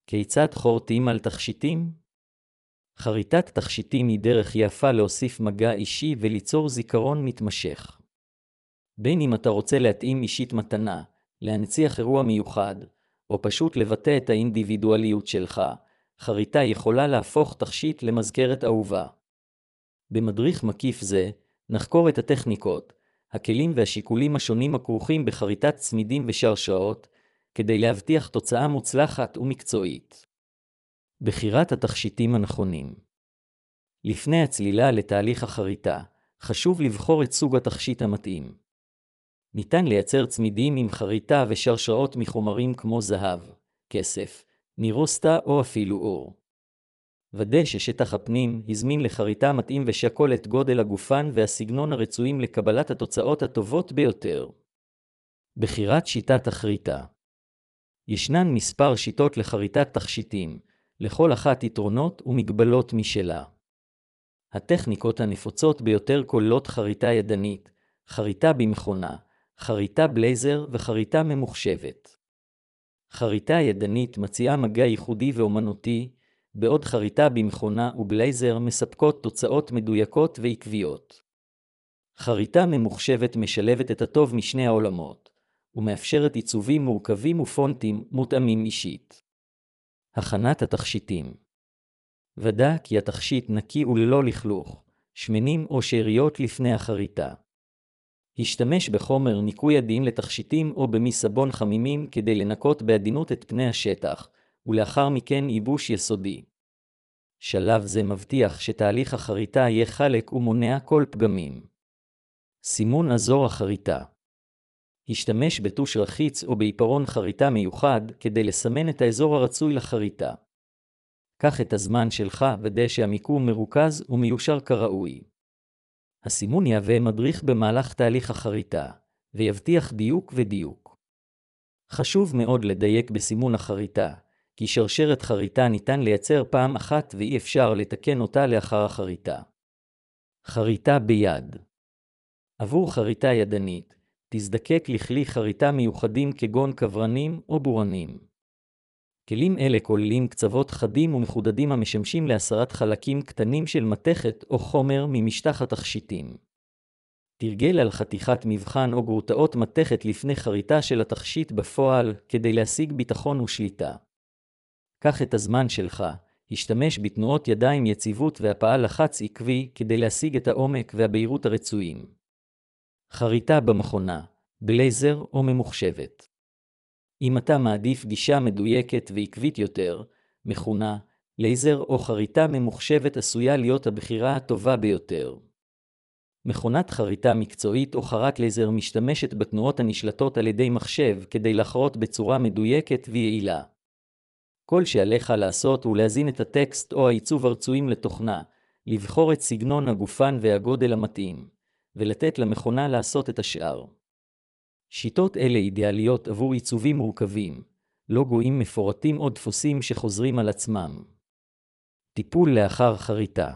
כיצד חורטים על תכשיטים? חריטת תכשיטים היא דרך יפה להוסיף מגע אישי וליצור זיכרון מתמשך. בין אם אתה רוצה להתאים אישית מתנה, להנציח אירוע מיוחד, או פשוט לבטא את האינדיבידואליות שלך, חריטה יכולה להפוך תכשיט למזכרת אהובה. במדריך מקיף זה, נחקור את הטכניקות, הכלים והשיקולים השונים הכרוכים בחריטת צמידים ושרשראות, כדי להבטיח תוצאה מוצלחת ומקצועית. בחירת התכשיטים הנכונים. לפני הצלילה לתהליך החריטה, חשוב לבחור את סוג התכשיט המתאים. ניתן לייצר צמידים עם חריטה ושרשראות מחומרים כמו זהב, כסף, נירוסטה או אפילו אור. ודא ששטח הפנים הזמין לחריטה מתאים ושקול את גודל הגופן והסגנון הרצויים לקבלת התוצאות הטובות ביותר. בחירת שיטת החריטה. ישנן מספר שיטות לחריטת תכשיטים, לכל אחת יתרונות ומגבלות משלה. הטכניקות הנפוצות ביותר כוללות חריטה ידנית, חריטה במכונה, חריטה בלייזר וחריטה ממוחשבת. חריטה ידנית מציעה מגע ייחודי ואומנותי, בעוד חריטה במכונה ובלייזר מספקות תוצאות מדויקות ועקביות. חריטה ממוחשבת משלבת את הטוב משני העולמות, ומאפשרת עיצובים מורכבים ופונטים מותאמים אישית. הכנת התכשיטים. ודא כי התכשיט נקי וללא לכלוך, שמנים או שאריות לפני החריטה. השתמש בחומר ניקוי עדין לתכשיטים או במי סבון חמימים כדי לנקות בעדינות את פני השטח, ולאחר מכן ייבוש יסודי. שלב זה מבטיח שתהליך החריטה יהיה חלק ומונע כל פגמים. סימון אזור החריטה. השתמש בטוש רחיץ או בעיפרון חריטה מיוחד כדי לסמן את האזור הרצוי לחריטה. קח את הזמן שלך ודא שהמיקום מרוכז ומיושר כראוי. הסימון יהווה מדריך במהלך תהליך החריטה, ויבטיח דיוק ודיוק. חשוב מאוד לדייק בסימון החריטה, כי שרשרת חריטה ניתן לייצר פעם אחת ואי אפשר לתקן אותה לאחר החריטה. חריטה ביד. עבור חריטה ידנית, תזדקק לכלי חריטה מיוחדים כגון קברנים או בורנים. כלים אלה כוללים קצוות חדים ומחודדים המשמשים להסרת חלקים קטנים של מתכת או חומר ממשטח התכשיטים. תרגל על חתיכת מבחן או גרוטאות מתכת לפני חריטה של התכשיט בפועל כדי להשיג ביטחון ושליטה. קח את הזמן שלך, השתמש בתנועות ידיים יציבות והפעל לחץ עקבי כדי להשיג את העומק והבהירות הרצויים. חריטה במכונה, בלייזר או ממוחשבת. אם אתה מעדיף גישה מדויקת ועקבית יותר, מכונה, לייזר או חריטה ממוחשבת עשויה להיות הבחירה הטובה ביותר. מכונת חריטה מקצועית או חרת לייזר משתמשת בתנועות הנשלטות על ידי מחשב כדי לחרות בצורה מדויקת ויעילה. כל שעליך לעשות הוא להזין את הטקסט או העיצוב הרצויים לתוכנה, לבחור את סגנון הגופן והגודל המתאים, ולתת למכונה לעשות את השאר. שיטות אלה אידיאליות עבור עיצובים מורכבים, לוגויים מפורטים או דפוסים שחוזרים על עצמם. טיפול לאחר חריטה.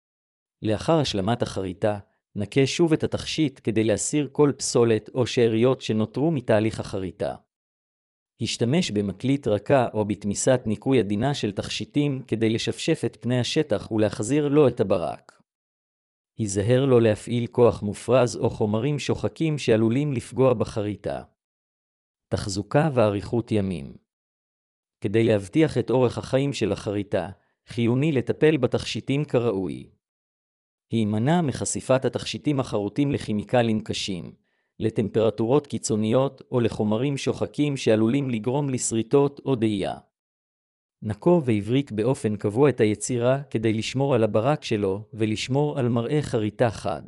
לאחר השלמת החריטה, נקה שוב את התכשיט כדי להסיר כל פסולת או שאריות שנותרו מתהליך החריטה. השתמש במקליט רכה או בתמיסת ניקוי עדינה של תכשיטים כדי לשפשף את פני השטח ולהחזיר לו את הברק. היזהר לא להפעיל כוח מופרז או חומרים שוחקים שעלולים לפגוע בחריטה. תחזוקה ואריכות ימים. כדי להבטיח את אורך החיים של החריטה, חיוני לטפל בתכשיטים כראוי. להימנע מחשיפת התכשיטים החרוטים לכימיקלים קשים, לטמפרטורות קיצוניות או לחומרים שוחקים שעלולים לגרום לסריטות או דהייה. נקו והבריק באופן קבוע את היצירה כדי לשמור על הברק שלו ולשמור על מראה חריטה חד.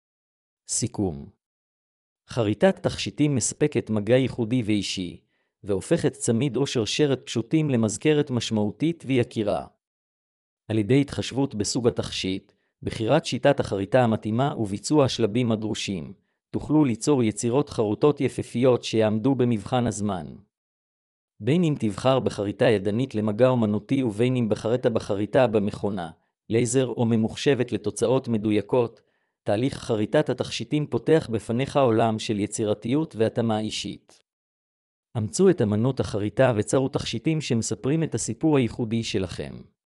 סיכום. חריטת תכשיטים מספקת מגע ייחודי ואישי, והופכת צמיד או שרשרת פשוטים למזכרת משמעותית ויקירה. על ידי התחשבות בסוג התכשיט, בחירת שיטת החריטה המתאימה וביצוע השלבים הדרושים, תוכלו ליצור יצירות חרוטות יפהפיות שיעמדו במבחן הזמן. בין אם תבחר בחריטה ידנית למגע אומנותי ובין אם בחריטה במכונה, לייזר או ממוחשבת לתוצאות מדויקות, תהליך חריטת התכשיטים פותח בפניך עולם של יצירתיות והתאמה אישית. אמצו את אמנות החריטה וצרו תכשיטים שמספרים את הסיפור הייחודי שלכם.